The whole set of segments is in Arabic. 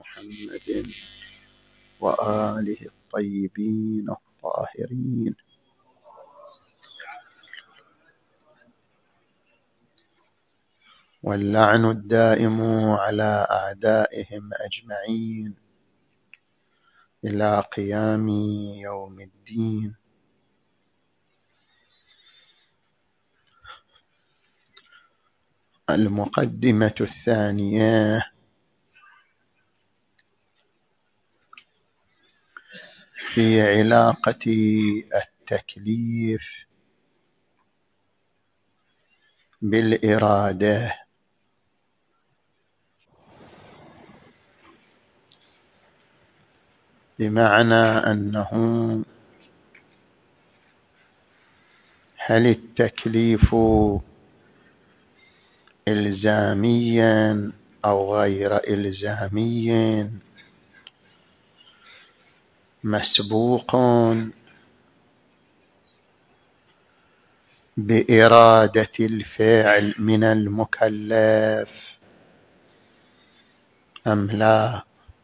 محمد وآله الطيبين الطاهرين. واللعن الدائم على أعدائهم أجمعين إلى قيام يوم الدين. المقدمة الثانية في علاقة التكليف بالإرادة. بمعنى أنه هل التكليف إلزاميا أو غير إلزامي، مسبوق بإرادة الفعل من المكلف أم لا؟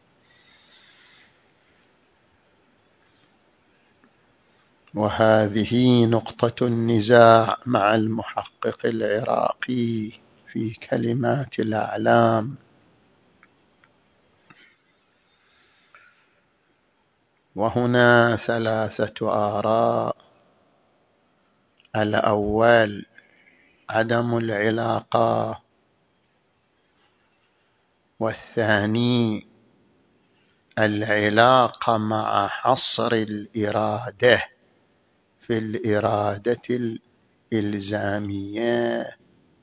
وهذه نقطة النزاع مع المحقق العراقي في كلمات الأعلام. وهنا ثلاثة آراء: الأول عدم العلاقة، والثاني العلاقة مع حصر الإرادة في الإرادة الإلزامية،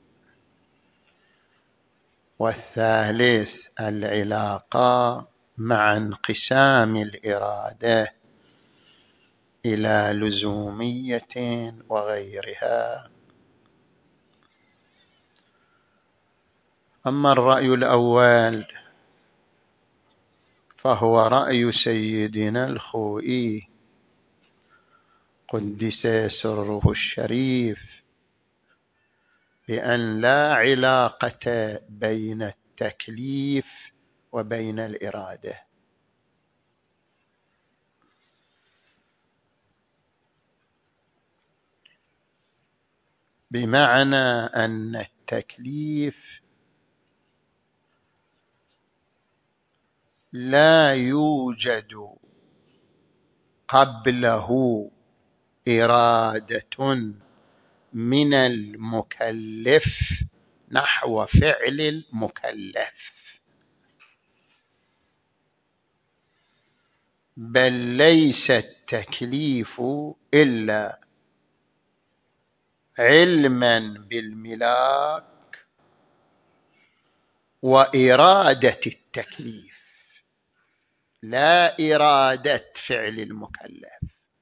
والثالث العلاقة مع انقسام الإرادة إلى لزومية وغيرها. أما الرأي الأول فهو رأي سيدنا الخوئي قدس سره الشريف، بأن لا علاقة بين التكليف وبين الإرادة، بمعنى أن التكليف لا يوجد قبله إرادة من المكلف نحو فعل المكلف، بل ليس التكليف إلا علما بالملاك وإرادة التكليف، لا إرادة فعل المكلف.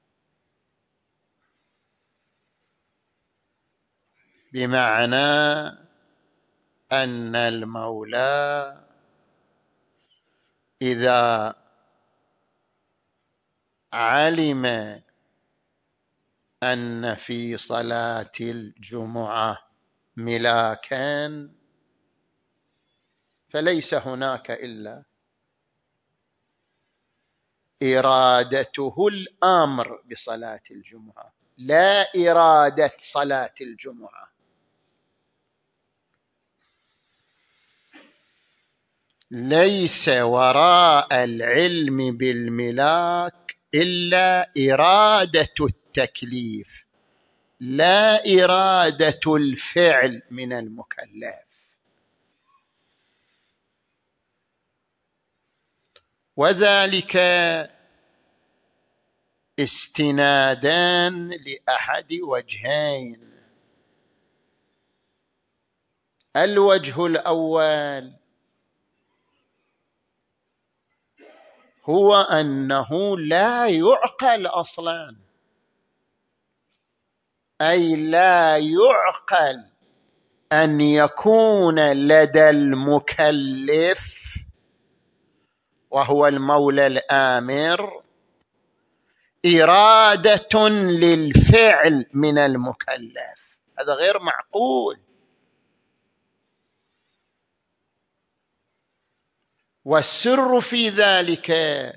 بمعنى أن المولى إذا علم أن في صلاة الجمعة ملاكا، فليس هناك إلا إرادته الأمر بصلاة الجمعة، لا إرادة صلاة الجمعة. ليس وراء العلم بالملاك إلا إرادة التكليف، لا إرادة الفعل من المكلف. وذلك استنادان لأحد وجهين: الوجه الأول هو أنه لا يعقل أصلا، أي لا يعقل أن يكون لدى المكلف وهو المولى الآمر إرادة للفعل من المكلف، هذا غير معقول. والسر في ذلك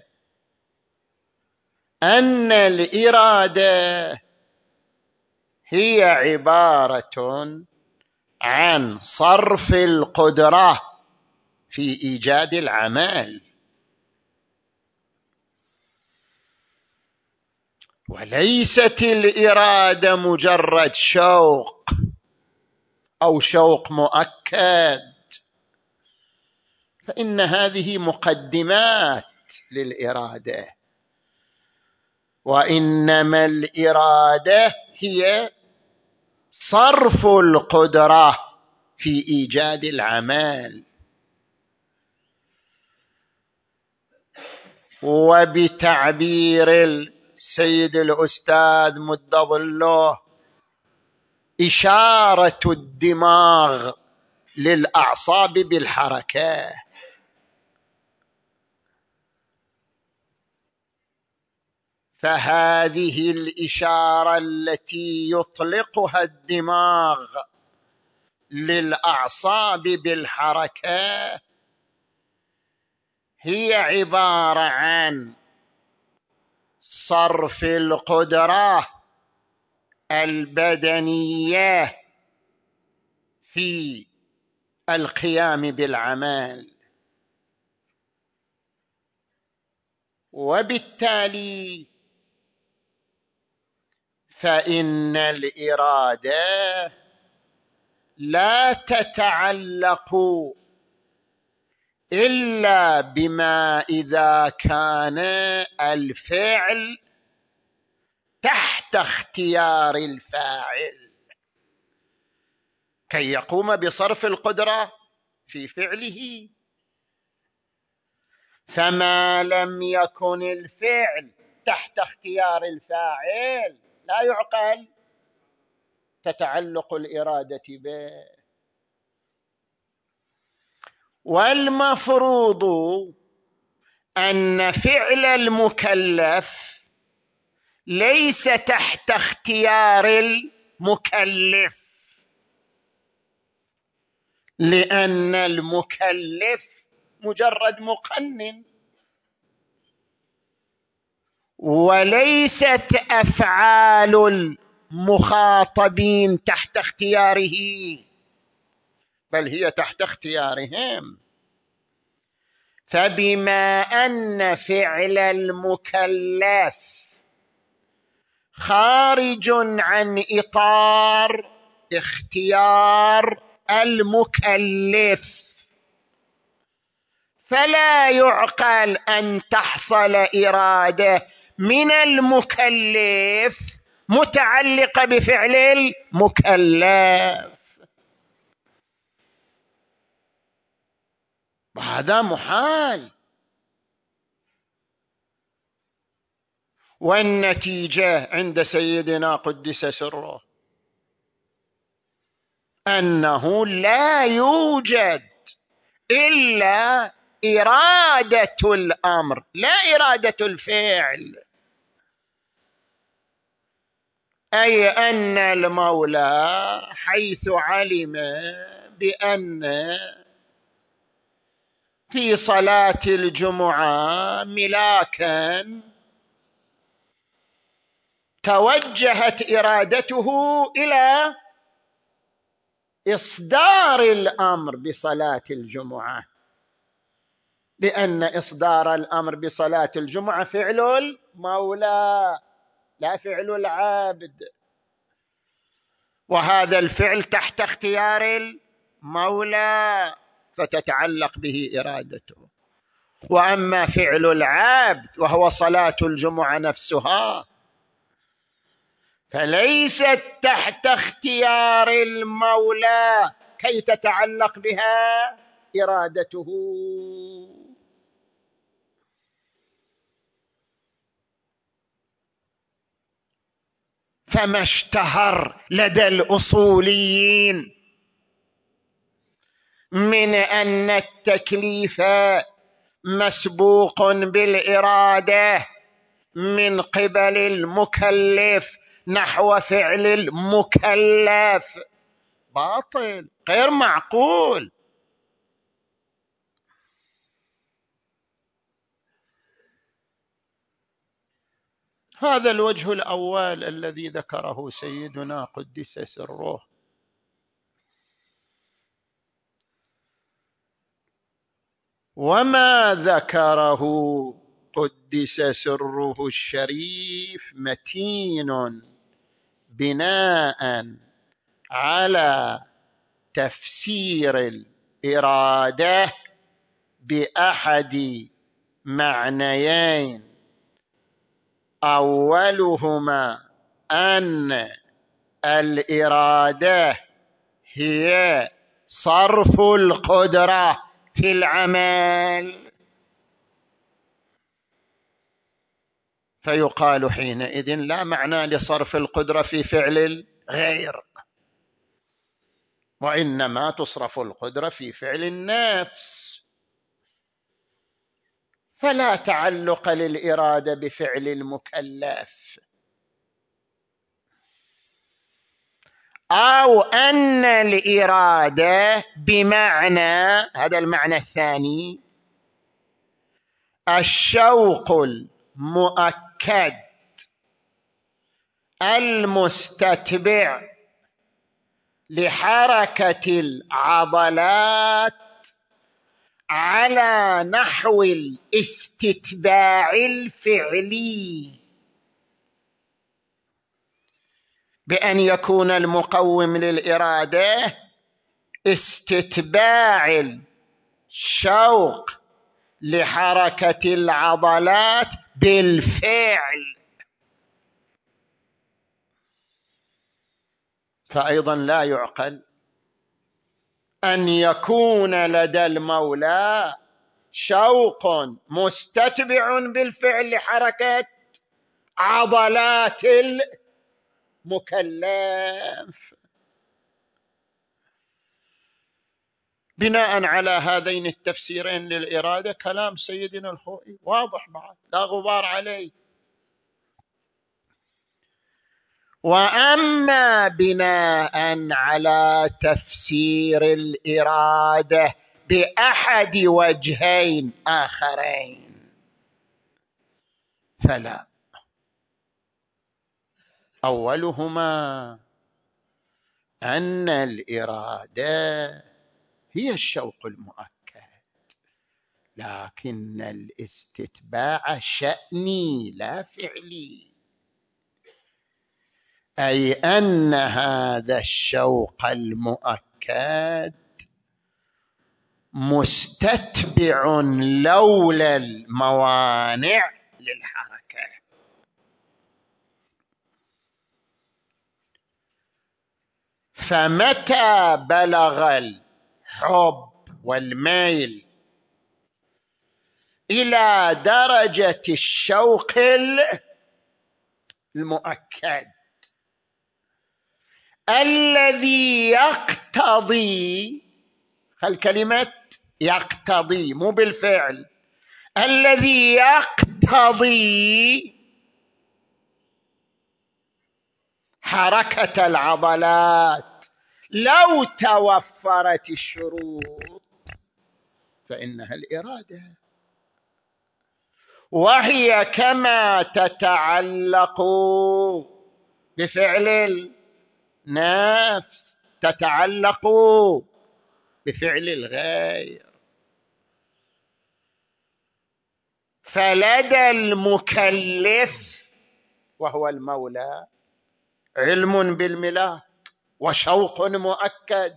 أن الإرادة هي عبارة عن صرف القدرة في إيجاد العمل، وليست الإرادة مجرد شوق أو شوق مؤكد، فإن هذه مقدمات للإرادة، وإنما الإرادة هي صرف القدرة في إيجاد العمل. وبتعبير السيد الأستاذ مد ظله، إشارة الدماغ للأعصاب بالحركة. فهذه الإشارة التي يطلقها الدماغ للأعصاب بالحركة هي عبارة عن صرف القدرة البدنية في القيام بالعمل، وبالتالي فإن الإرادة لا تتعلق إلا بما إذا كان الفعل تحت اختيار الفاعل كي يقوم بصرف القدرة في فعله. فما لم يكن الفعل تحت اختيار الفاعل لا يعقل تتعلق الإرادة به. والمفروض أن فعل المكلف ليس تحت اختيار المكلف، لأن المكلف مجرد مقنن، وليست أفعال المخاطبين تحت اختياره، بل هي تحت اختيارهم. فبما أن فعل المكلف خارج عن إطار اختيار المكلف، فلا يعقل أن تحصل إرادة من المكلف متعلقة بفعل المكلف، وهذا محال. والنتيجة عند سيدنا قدس سره أنه لا يوجد إلا إرادة الأمر لا إرادة الفعل، أي أن المولى حيث علم بأن في صلاة الجمعة ملاكا توجهت إرادته إلى إصدار الأمر بصلاة الجمعة، لأن إصدار الأمر بصلاة الجمعة فعل المولى لا فعل العبد، وهذا الفعل تحت اختيار المولى فتتعلق به إرادته. وأما فعل العبد وهو صلاة الجمعة نفسها فليست تحت اختيار المولى كي تتعلق بها إرادته. فما اشتهر لدى الأصوليين من أن التكليف مسبوق بالإرادة من قبل المكلف نحو فعل المكلف باطل غير معقول. هذا الوجه الأول الذي ذكره سيدنا قدس سره. وما ذكره قدس سره الشريف متين بناء على تفسير الإرادة بأحد معنيين: أولهما أن الإرادة هي صرف القدرة في العمل، فيقال حينئذ لا معنى لصرف القدرة في فعل الغير، وإنما تصرف القدرة في فعل النفس، فلا تعلق للإرادة بفعل المكلف. أو أن الإرادة بمعنى، هذا المعنى الثاني، الشوق المؤكد المستتبع لحركة العضلات على نحو الاستتباع الفعلي، بأن يكون المقوم للإرادة استتباع الشوق لحركة العضلات بالفعل. فأيضا لا يعقل أن يكون لدى المولى شوق مستتبع بالفعل لحركة عضلات المكلف. بناء على هذين التفسيرين للإرادة كلام سيدنا الخوئي واضح بعد، لا غبار عليه. وأما بناء على تفسير الإرادة بأحد وجهين آخرين فلا. أولهما أن الإرادة هي الشوق المؤكد، لكن الاستتباع شأني لا فعلي، أي أن هذا الشوق المؤكد مستتبع لولا الموانع للحركة. فمتى بلغ الحب والميل إلى درجة الشوق المؤكد الذي يقتضي، الكلمة يقتضي مو بالفعل، الذي يقتضي حركة العضلات، لو توفرت الشروط فإنها الإرادة، وهي كما تتعلق بفعل النفس تتعلق بفعل الغير. فلدى المكلف وهو المولى علم بالملاك وشوق مؤكد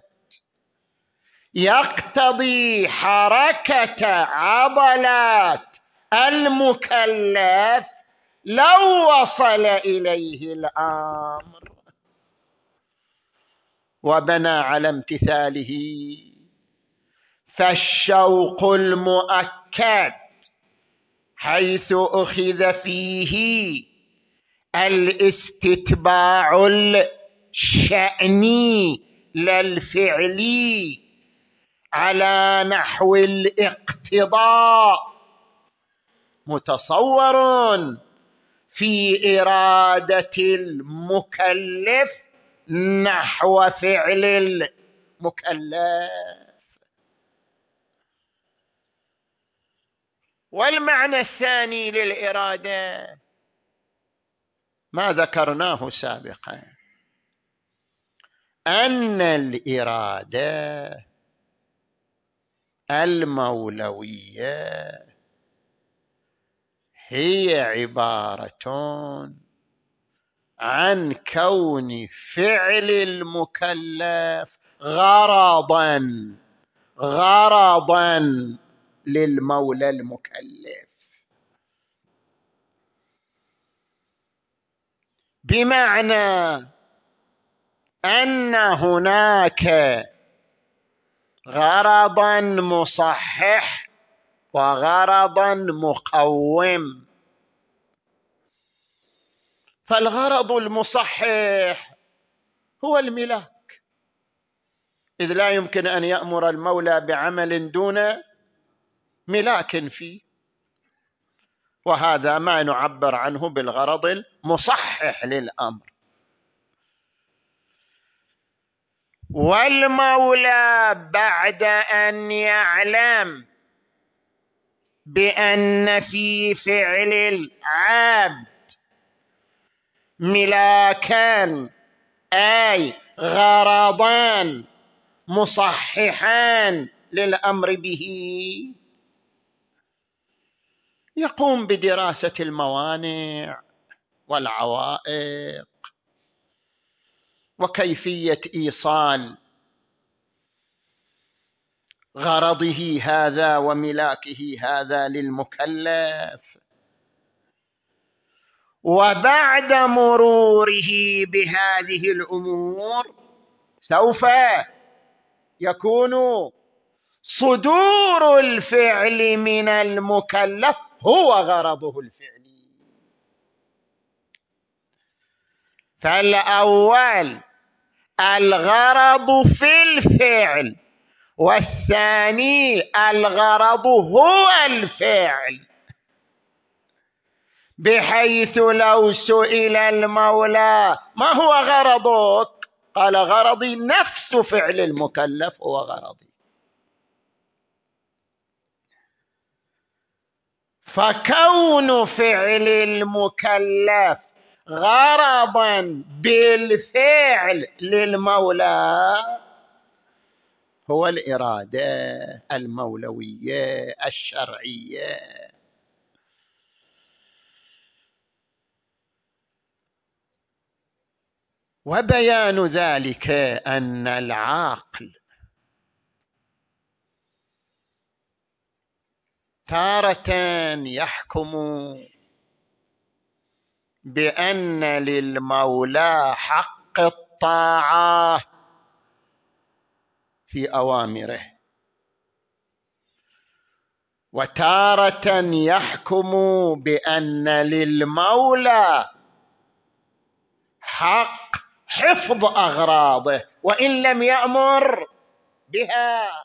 يقتضي حركة عضلات المكلف لو وصل إليه الأمر وبنى على امتثاله. فالشوق المؤكد حيث أخذ فيه الاستتباع الشأني لا الفعلي على نحو الاقتضاء، متصور في إرادة المكلف نحو فعل المكلف. والمعنى الثاني للإرادة ما ذكرناه سابقا، أن الإرادة المولوية هي عبارة عن كون فعل المكلف غرضا للمولى المكلف، بمعنى أن هناك غرضا مصحح وغرضا مقوم. فالغرض المصحح هو الملاك، إذ لا يمكن أن يأمر المولى بعمل دون ملاك فيه، وهذا ما نعبر عنه بالغرض المصحح للأمر. والمولى بعد أن يعلم بأن في فعل العبد ملاكان، أي غرضان مصححان للأمر به، يقوم بدراسة الموانع والعوائق وكيفية إيصال غرضه هذا وملاكه هذا للمكلف. وبعد مروره بهذه الأمور سوف يكون صدور الفعل من المكلف هو غرضه الفعلي. فالأول الغرض في الفعل، والثاني الغرض هو الفعل، بحيث لو سئل المولى ما هو غرضك؟ قال غرضي نفس فعل المكلف هو غرضي. فكون فعل المكلف غرضا بالفعل للمولى هو الإرادة المولوية الشرعية. وبيان ذلك أن العاقل تارة يحكم بأن للمولى حق الطاعة في أوامره، وتارة يحكم بأن للمولى حق حفظ أغراضه وإن لم يأمر بها.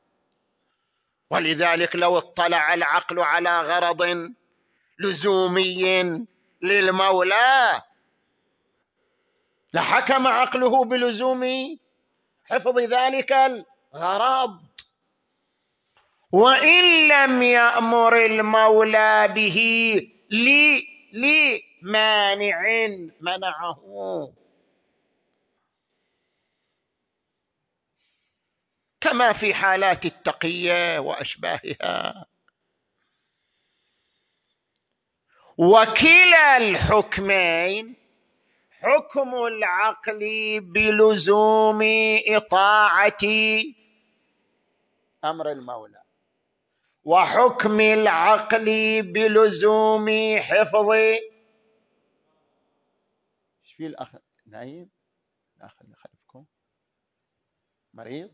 ولذلك لو اطلع العقل على غرض لزومي للمولى لحكم عقله بلزوم حفظ ذلك الغرض، وإن لم يأمر المولى به لمانع منعه، كما في حالات التقية وأشباهها. وكلا الحكمين، حكم العقل بلزوم إطاعة أمر المولى، وحكم العقل بلزوم حفظ. ايش في الأخ نايم؟ الأخ اللي خلفكم مريض؟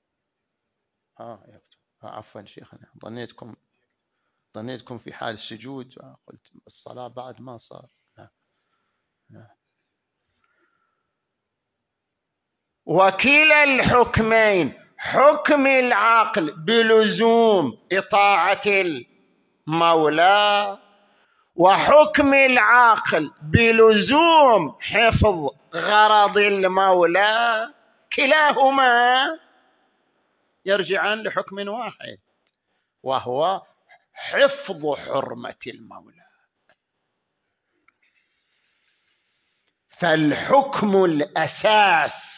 عفوا شيخنا، ظنيتكم في حال السجود، قلت الصلاة بعد ما صار. وكلا الحكمين، حكم العقل بلزوم إطاعة المولى وحكم العقل بلزوم حفظ غرض المولى، كلاهما يرجعان لحكم واحد وهو حفظ حرمة المولى. فالحكم الأساس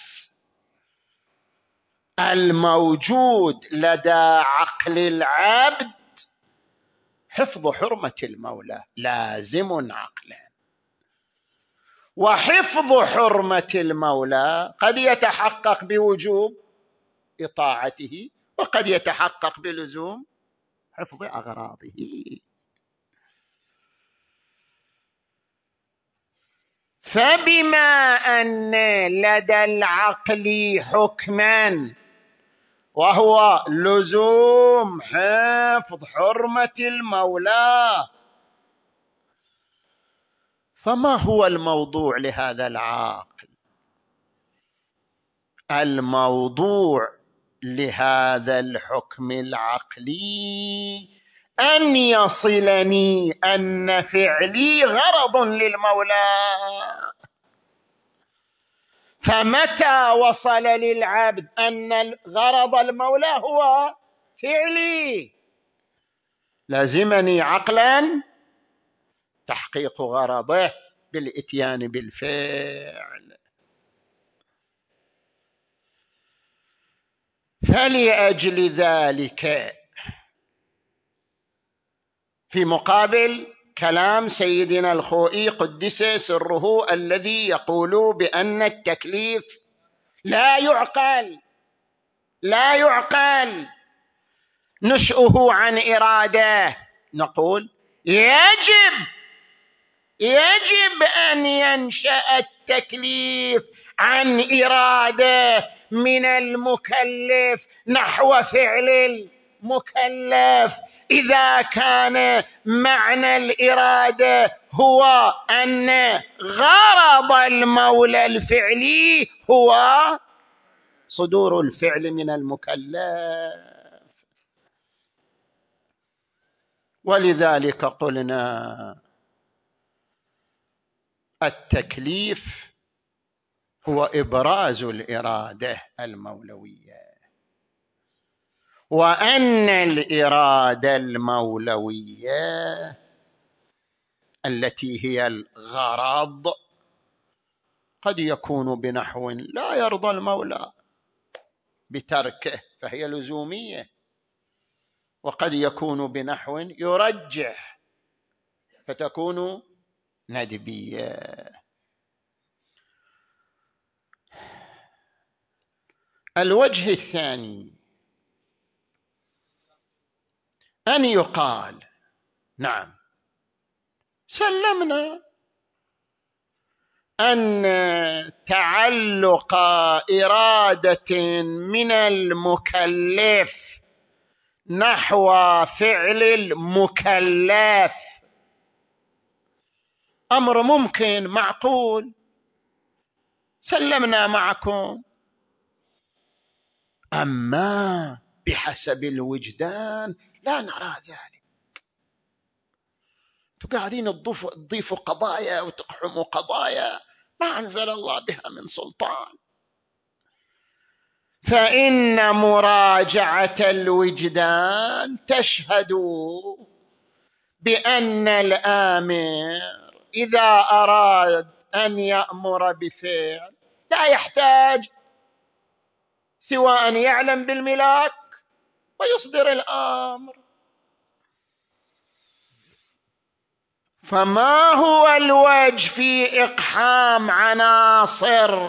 الموجود لدى عقل العبد حفظ حرمة المولى، لازم عقلا. وحفظ حرمة المولى قد يتحقق بوجوب إطاعته، وقد يتحقق بلزوم حفظ أغراضه. فبما أن لدى العقل حكما وهو لزوم حفظ حرمة المولى، فما هو الموضوع لهذا العقل؟ الموضوع لهذا الحكم العقلي أن يصلني أن فعلي غرض للمولى. فمتى وصل للعبد أن غرض المولى هو فعلي، لازمني عقلا تحقيق غرضه بالإتيان بالفعل. فلأجل ذلك في مقابل كلام سيدنا الخوئي قدس سره الذي يقول بأن التكليف لا يعقل نشأه عن إرادة، نقول يجب أن ينشأ التكليف عن إرادة من المكلف نحو فعل المكلف. إذا كان معنى الإرادة هو أن غرض المولى الفعلي هو صدور الفعل من المكلف، ولذلك قلنا التكليف هو إبراز الإرادة المولوية، وأن الإرادة المولوية التي هي الغرض قد يكون بنحو لا يرضى المولى بتركه فهي لزومية، وقد يكون بنحو يرجح فتكون ندبية. الوجه الثاني أن يقال نعم سلمنا أن تعلق إرادة من المكلف نحو فعل المكلف أمر ممكن معقول، سلمنا معكم. أما بحسب الوجدان لا نرى ذلك. قاعدين تضيفوا قضايا وتقحموا قضايا ما أنزل الله بها من سلطان. فإن مراجعة الوجدان تشهد بأن الآمر إذا أراد أن يأمر بفعل لا يحتاج سوى أن يعلم بالملاك ويصدر الأمر. فما هو الوجه في إقحام عناصر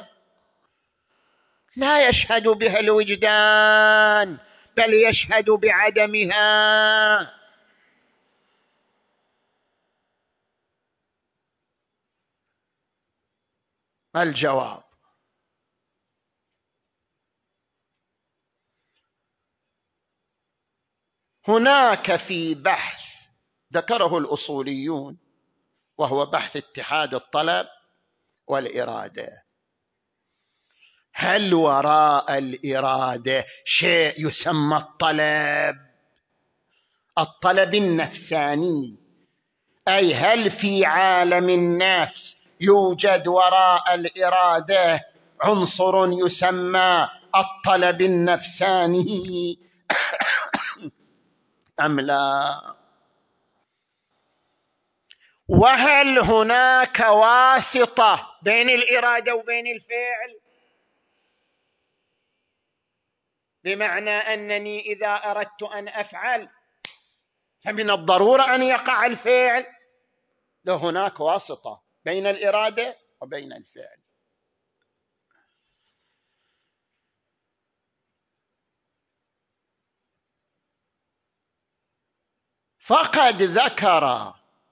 لا يشهد بها الوجدان بل يشهد بعدمها؟ الجواب هناك في بحث ذكره الأصوليون وهو بحث اتحاد الطلب والإرادة، هل وراء الإرادة شيء يسمى الطلب النفساني، أي هل في عالم النفس يوجد وراء الإرادة عنصر يسمى الطلب النفساني أم لا؟ وهل هناك واسطة بين الإرادة وبين الفعل؟ بمعنى أنني إذا أردت أن أفعل فمن الضرورة أن يقع الفعل؟ لا، هناك واسطة بين الإرادة وبين الفعل. فقد ذكر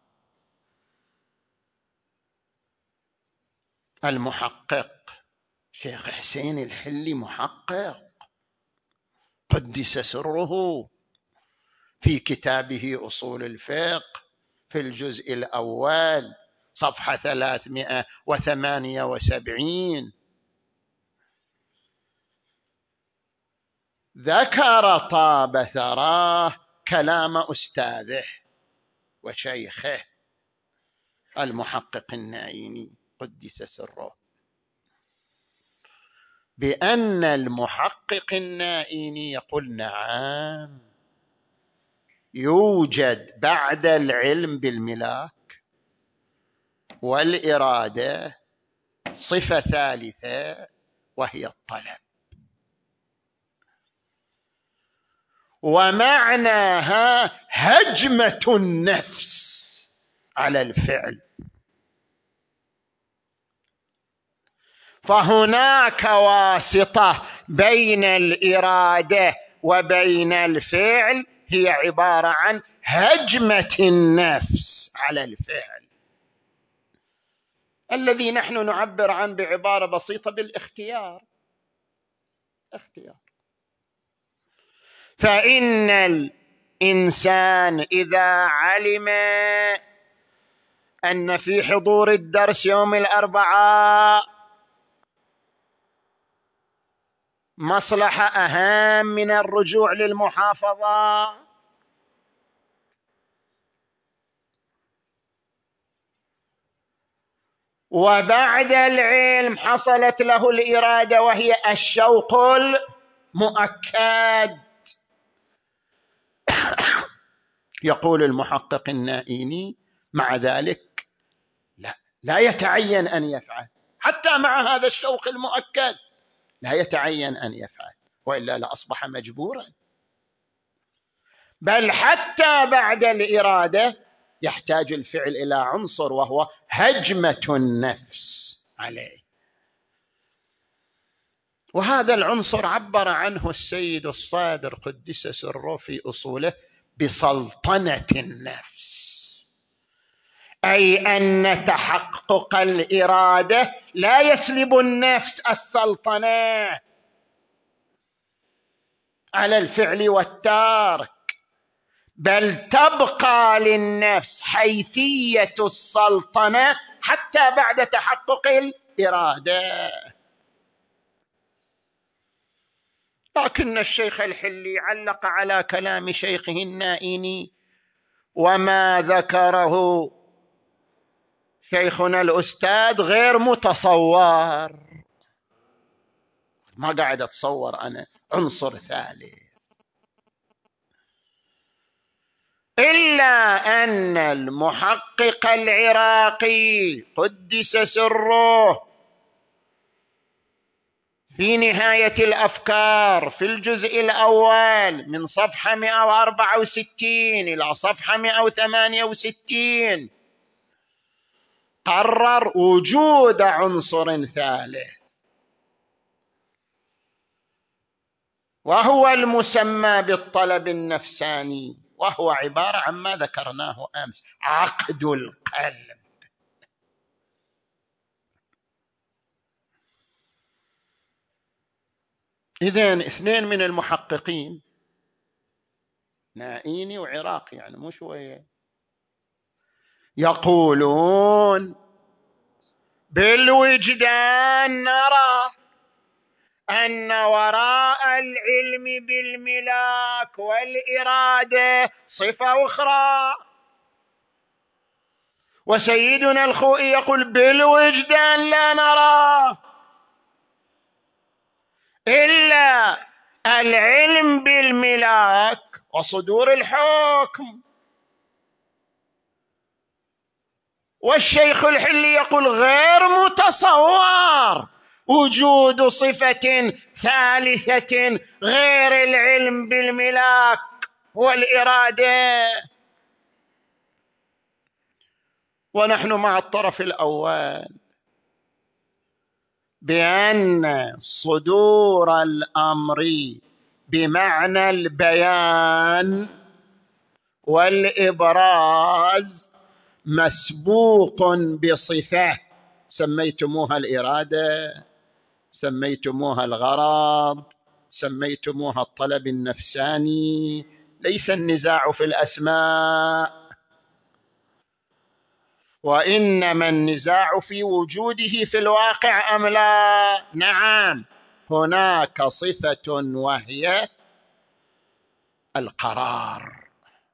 المحقق شيخ حسين الحلي، محقق قدس سره، في كتابه أصول الفقه في الجزء الأول صفحة 378 ذكر طاب ثراه كلام أستاذه وشيخه المحقق النائيني قدس سره، بأن المحقق النائيني يقول نعم، يوجد بعد العلم بالملاك والإرادة صفة ثالثة وهي الطلب، ومعناها هجمة النفس على الفعل. فهناك واسطة بين الإرادة وبين الفعل، هي عبارة عن هجمة النفس على الفعل، الذي نحن نعبر عنه بعبارة بسيطة بالاختيار. اختيار. فإن الإنسان إذا علم أن في حضور الدرس يوم الأربعاء مصلحة أهم من الرجوع للمحافظة، وبعد العلم حصلت له الإرادة وهي الشوق المؤكد، يقول المحقق النائيني مع ذلك لا يتعين أن يفعل، حتى مع هذا الشوق المؤكد لا يتعين أن يفعل، وإلا لأصبح مجبورا، بل حتى بعد الإرادة يحتاج الفعل إلى عنصر وهو هجمة النفس عليه. وهذا العنصر عبر عنه السيد الصادر قدس سره في أصوله بسلطنة النفس، أي أن تحقق الإرادة لا يسلب النفس السلطنة على الفعل والترك، بل تبقى للنفس حيثية السلطنة حتى بعد تحقق الإرادة. لكن الشيخ الحلي علق على كلام شيخه النائيني وما ذكره شيخنا الأستاذ غير متصور، ما قاعد أتصور أنا عنصر ثالث، إلا أن المحقق العراقي قدس سره في نهاية الأفكار في الجزء الأول من صفحة 164 إلى صفحة 168 قرر وجود عنصر ثالث، وهو المسمى بالطلب النفساني، وهو عبارة عن ما ذكرناه أمس، عقد القلب. إذن اثنين من المحققين، نائيني وعراقي، يعني مو شوية، يقولون بالوجدان نرى أن وراء العلم بالملاك والإرادة صفة أخرى، وسيدنا الخوئي يقول بالوجدان لا نرى إلا العلم بالملاك وصدور الحكم. والشيخ الحلي يقول غير متصور وجود صفة ثالثة غير العلم بالملاك والإرادة. ونحن مع الطرف الأول بأن صدور الأمر بمعنى البيان والإبراز مسبوق بصفة سميتموها الإرادة، سميتموها الغرض، سميتموها الطلب النفساني، ليس النزاع في الأسماء، وإنما النزاع في وجوده في الواقع أم لا. نعم، هناك صفة وهي القرار،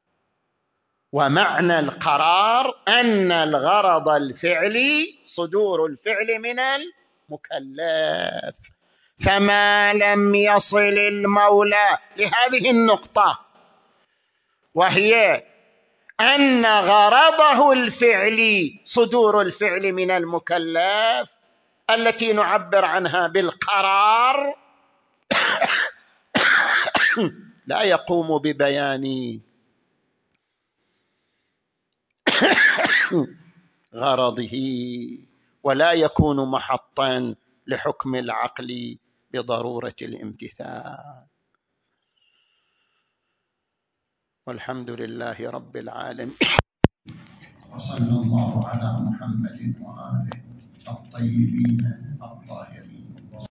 ومعنى القرار أن الغرض الفعلي صدور الفعل من المكلف. فما لم يصل المولى لهذه النقطة، وهي أن غرضه الفعلي صدور الفعل من المكلف التي نعبر عنها بالقرار، لا يقوم ببيان غرضه ولا يكون محطا لحكم العقل بضرورة الامتثال. والحمد لله رب العالمين، وصلى الله على محمد وآله الطيبين الطاهرين.